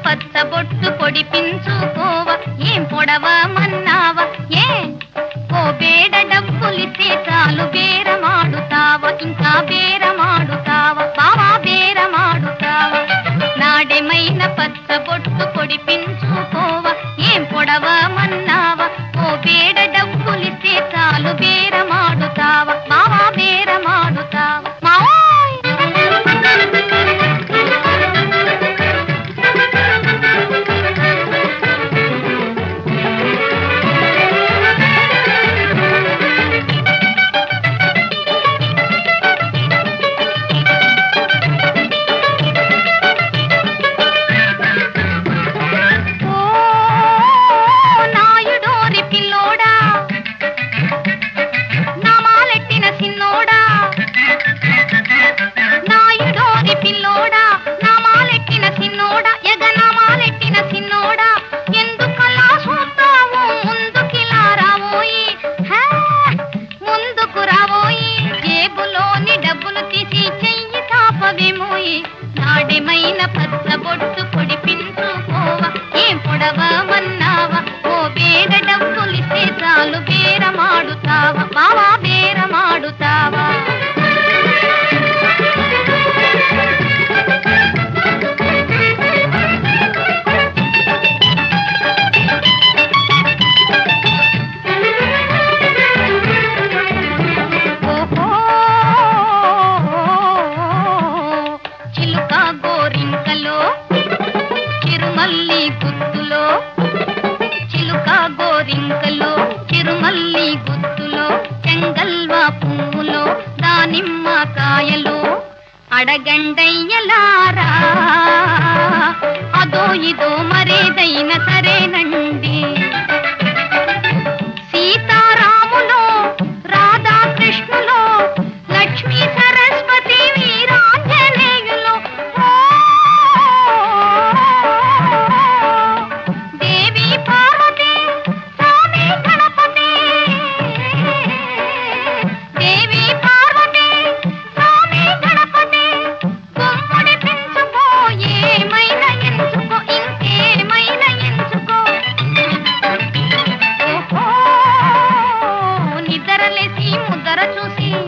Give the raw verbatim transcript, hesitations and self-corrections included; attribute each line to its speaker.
Speaker 1: పచ్చబొట్టు పొడిపించుకోవ ఏం పొడవమన్నావా ఏ ఓ బేడ డబ్బులిస్తే చాలు బేరమాడుతావా ఇంకా బేరమాడుతావా బావా బేరమాడుతావా నాడెమైన పచ్చబొట్టు పొడిపించుకోవ ఏం పొడవమన్నావా ఓ బేడ డబ్బులిస్తే చాలు బేరమాడుతావా బావా బేరమాడుతావా మావోయ్ నాడెమైన పచ్చబొట్టు పొడిపించుకోవా ఏం పొడవమన్నావా ఓ బేడ డబ్బులిస్తే చాలు బేరమాడుతావా బావా బేరమాడుతావా చిరుమల్లి గుత్తులో చిలుక గోరింకలో చిరుమల్లి గుత్తులో చెంగల్వా పువ్వులో దానిమ్మ కాయలో అడగండయ్యలారా అదో ఇదో మరేదైన సరేనండి సీతారాములో రాధాకృష్ణులో లక్ష్మీ సరస్వతి వీరాంజనేయులో ముద్దర చూసి